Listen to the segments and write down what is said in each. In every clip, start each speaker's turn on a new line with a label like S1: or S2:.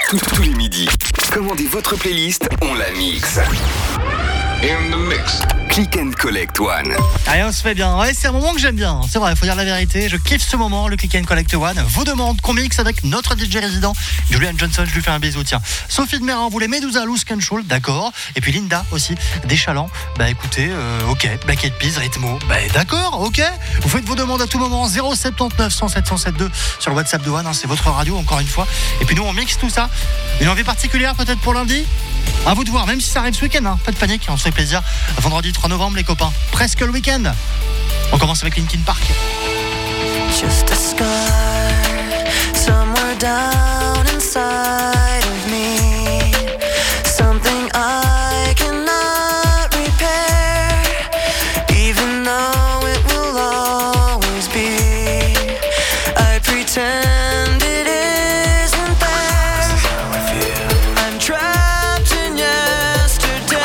S1: Tous les midis, commandez votre playlist, on la mixe. In the mix. Click and Collect One.
S2: Allez, on se fait bien. Ouais, c'est un moment que j'aime bien. C'est vrai, il faut dire la vérité. Je kiffe ce moment, le Click and Collect One. Vous demande qu'on mixe avec notre DJ résident, Julian Johnson. Je lui fais un bisou, tiens. Sophie de Mérin, vous les Medusa, Loose Control, d'accord. Et puis Linda aussi, des Chalands. Bah écoutez, ok. Black Eyed Peas, Rythmo. Bah d'accord, ok. Vous faites vos demandes à tout moment. 079 107 107 sur le WhatsApp de One. Hein, c'est votre radio, encore une fois. Et puis nous, on mixe tout ça. Une envie particulière peut-être pour lundi? À vous de voir, même si ça arrive ce week-end, hein. Pas de panique, on se fait plaisir. Vendredi 3 novembre, les copains, presque le week-end. On commence avec Linkin Park.
S3: Just a scar, somewhere down inside of me. Something I cannot repair, even though it will always be. I pretend it isn't there. I'm trapped in yesterday,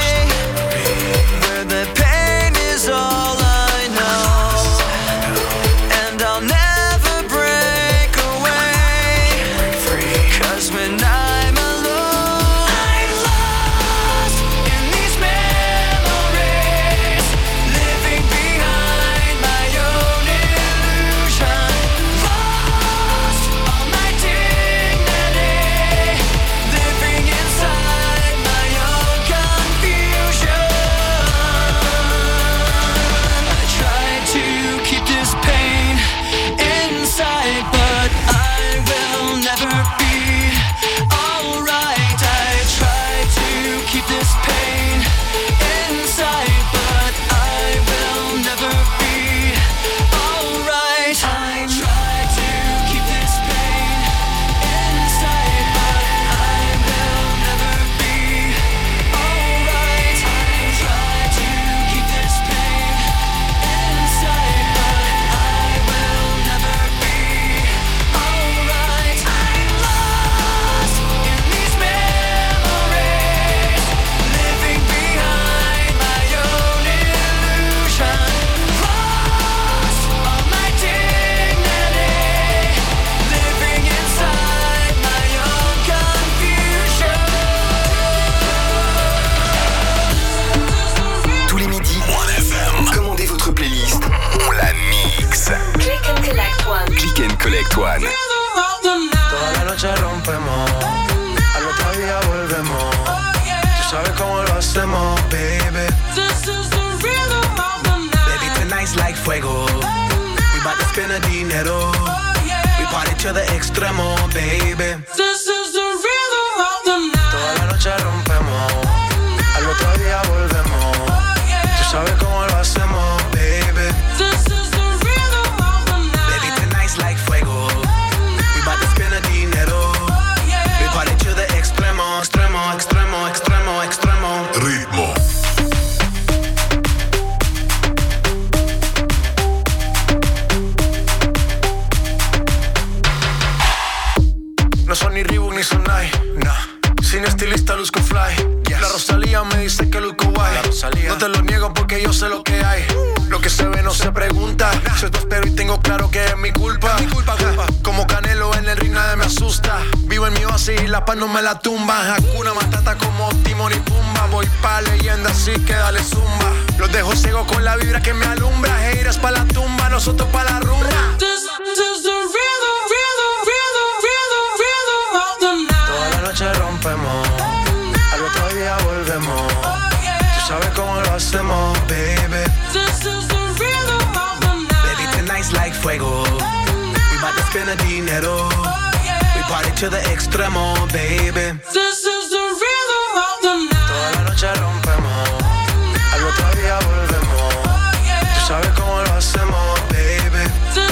S3: where the pain is all I know, and I'll never break away, 'cause when I'm alone, I'm lost in these memories, living behind my own illusion, lost all my dignity, living inside my own confusion. I tried to keep this pain inside, but I will never be alright. I tried to keep this pain inside, but I will never be alright. I tried to keep this pain inside, but I will never be alright. I tried to keep this pain inside, but I will never be alright. I'm lost in these memories, living behind my own illusion, lost all my dignity, living inside my own confusion.
S1: Tous les midis, commandez votre playlist, on la mixe.
S4: Click and Collect One.
S1: Click and Collect One.
S5: Toda la noche rompemos, al otro día volvemos. Tú sabes cómo lo hacemos, baby. Baby, tonight's like fuego. We bout to spend the dinero. We party to the extremo, baby. Toda la noche rompemos, al otro día volvemos. Tú sabes cómo lo hacemos, baby. Baby, tonight's like fuego. We bout to spend the dinero. We party to the extremo, extremo, extremo, extremo, extremo.
S1: Ritmo.
S5: No son ni Reebok ni Sonai, nah. Sin estilista luzco fly. La Rosalía me dice que luzco guay. No te lo niego porque yo sé lo que hay. Lo que se ve no se pregunta. Soy tostero y tengo claro que es mi culpa. Como Canelo en el ring nadie me asusta. Vivo en mi oasis y la paz no me la tumba. Hakuna Matata como Timon y Pumba. Voy pa' leyenda así que dale zumba. Los dejo ciego con la vibra que me alumbra. Haters pa' la tumba, nosotros pa' la rumba. Toda la noche rompemos, al otro día volvemos. Tú sabes cómo lo hacemos, baby. Baby, tonight's like fuego. We bout to spend the dinero. We party to the extremo, baby. Toda la noche rompemos, al otro día volvemos. Tú sabes cómo lo hacemos, baby.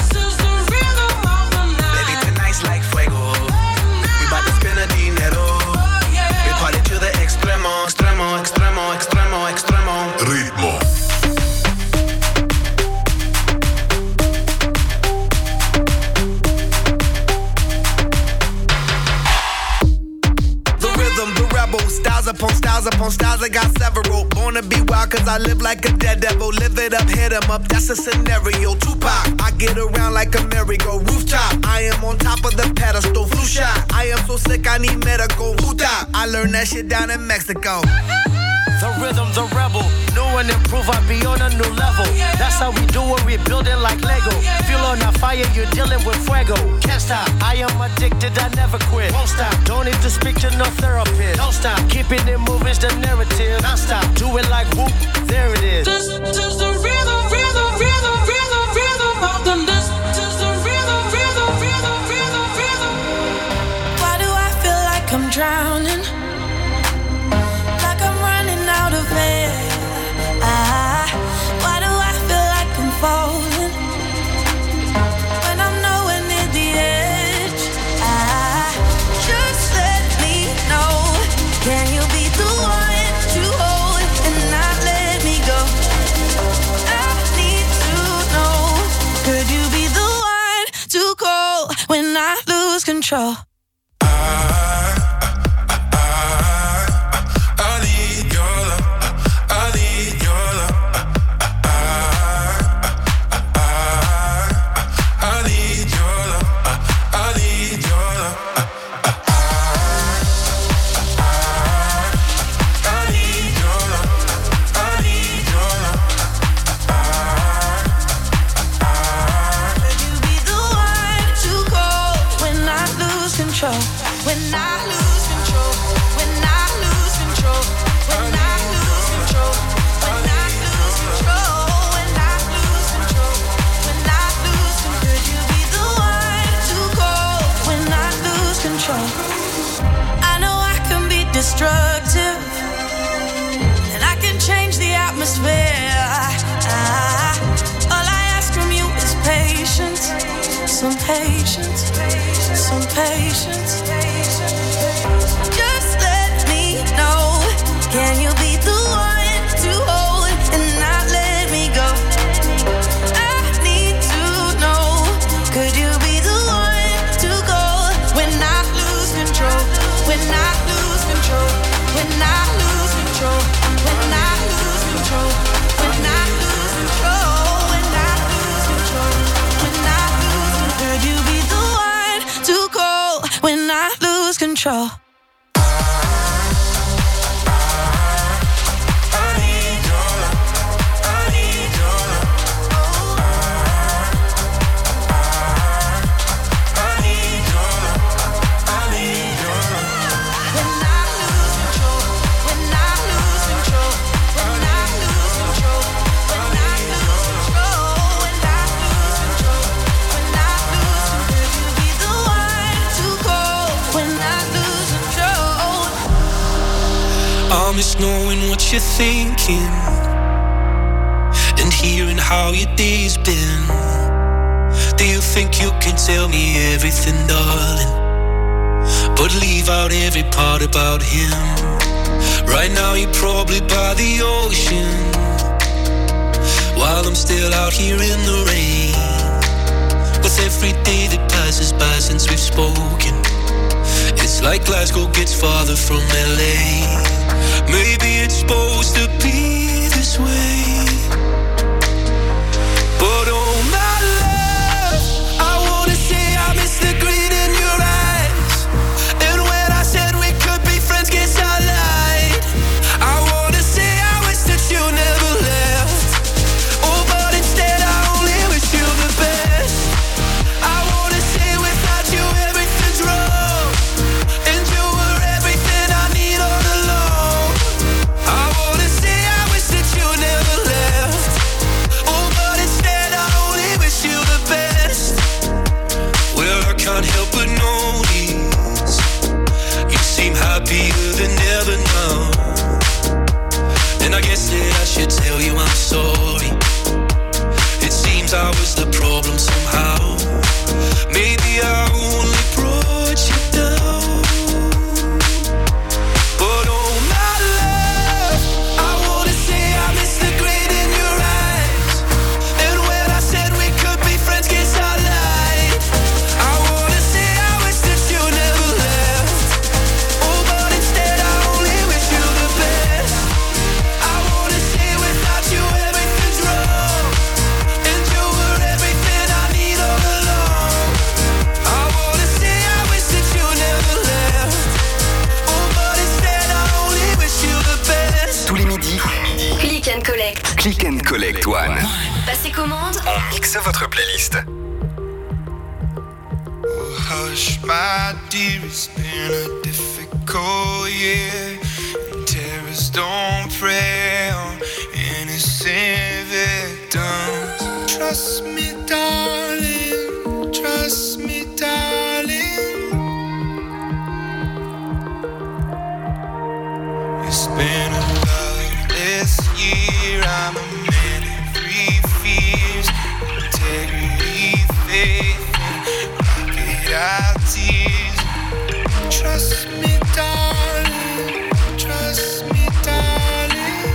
S5: Baby, tonight's like fuego. We bout to spend the dinero. We party to the extremo, extremo, extremo, extremo, extremo.
S1: Ritmo.
S5: The rhythm, the rebel, styles upon styles upon styles, I got several. Born to be wild cause I live like a dead devil. Live it up, hit 'em up, that's a scenario. Tupac, I get around like a merry-go rooftop. I am on top of the pedestal, flu shot. I am so
S4: so sick, I need medical. I learned that shit down in Mexico.
S6: The rhythm, the rebel. New and improve, I be on a new level. That's how we do it, we build it like Lego. Feel on a fire, you're dealing with fuego. Can't stop, I am addicted, I never quit. Won't stop, don't need to speak to no therapist. Don't stop, keeping it moving's the narrative. Non stop, do it like whoop, there it is.
S3: This is the rhythm, rhythm, rhythm, rhythm, rhythm of the list. This is the rhythm, rhythm, rhythm, rhythm, rhythm.
S7: Why do I feel like I'm drowning? Like I'm running out of air. Why do I feel like I'm falling when I'm nowhere near the edge? Just let me know. Can you be the one to hold and not let me go? I need to know. Could you be the one to call when I lose control? Destructive, and I can change the atmosphere. All I ask from you is patience, some patience, some patience. Just let me know. Can you be the one to hold and not let me go? I need to know. Could you be the one to go when I lose control? When I lose control, when I lose control, when I lose control, when I lose control, when I lose control, when I lose control. Could you be the one to call when I lose control?
S8: I miss knowing what you're thinking and hearing how your day's been. Do you think you can tell me everything, darling, but leave out every part about him? Right now you're probably by the ocean, while I'm still out here in the rain. With every day that passes by since we've spoken, it's like Glasgow gets farther from LA. Maybe it's supposed to be this way, but oh my love, I wanna say I miss the green in your eyes. And when I said we could be friends, guess I lied. I wanna say I wish that you never left. Oh, but instead I only wish you the best. I wanna say without you everything's wrong, and you were everything I need all along. I wanna say I wish that you never left. Oh, but instead I only wish you the best. Well, I can't help but notice you seem happier than ever now, and I guess that I should tell you I'm sorry. It seems I was the problem somehow. Maybe I only brought you down, but oh my love, I wanna say I miss the grin in your eyes. And when I said we could be friends, guess I lied. I wanna say I wish that you never left. Oh, but instead I only wish you the best. I wanna say without you everything's wrong, and you were
S1: Click and Collect One.
S9: Passez commande.
S1: On mixe votre playlist.
S8: Hush, my dear, it's been a difficult year. And terrorists don't prey on innocent victims. Trust me, darling. Trust me, darling. It's been a loveless year. I'm a man of three fears: integrity, faith, our tears. Trust me, darling. Trust me, darling.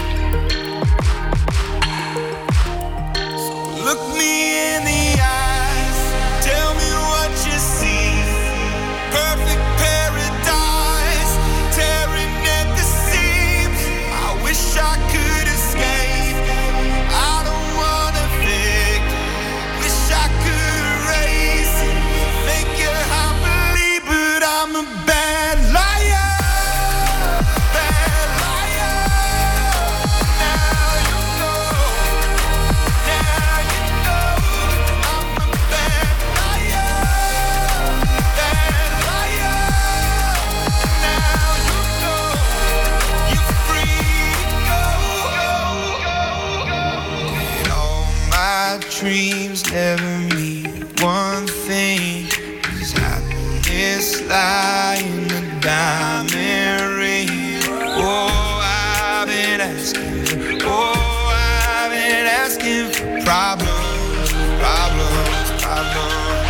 S8: So look me in the eyes. Tell me what you see. Perfect paradise, tearing at the seams. I wish I could escape. I don't wanna think. Wish I could erase it. Make you happily, but I'm a bad liar. Bad liar. Now you know. Now you know. I'm a bad liar. Bad liar. Now you know. You're free to go. Did all my dreams never mean one thing? Is happiness lie in the diamond ring? Oh, I've been asking. Oh, I've been asking for problems, problems, problems.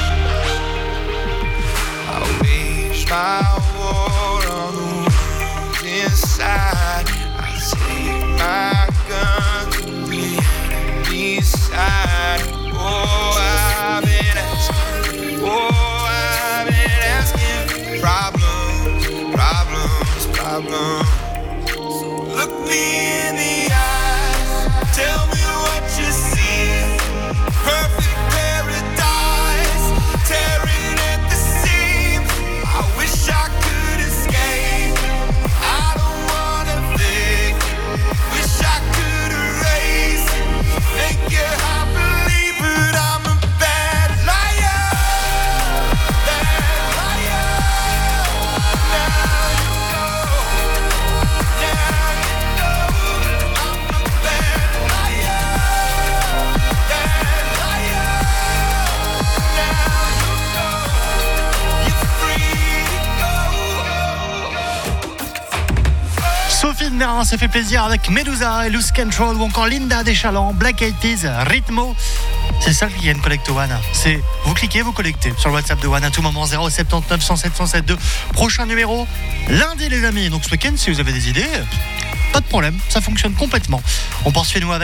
S8: I wage my war on the ones inside. I take my gun to the enemy's side. Oh, I've been asking. Oh, I've been asking for problems, problems, problems. So look me in the eyes. Tell me what you see. Perfect paradise, tearing at the seams. I wish I could escape. I don't wanna think. Wish I could erase it. Make you happily, but I'm a bad liar. Bad liar. Now you know. Now you know. I'm a bad liar. Bad liar. Now you know. You're free to go.
S2: Sophie de Merin s'est fait plaisir avec Medusa et Loose Control, ou encore Linda Deschalans, Black Eyed Peas, Ritmo. C'est ça le Click and Collect One. C'est vous cliquez, vous collectez sur le WhatsApp de One à tout moment. 079 107 107 Prochain numéro lundi, les amis. Donc ce week-end, si vous avez des idées, pas de problème, ça fonctionne complètement. On poursuit nous avec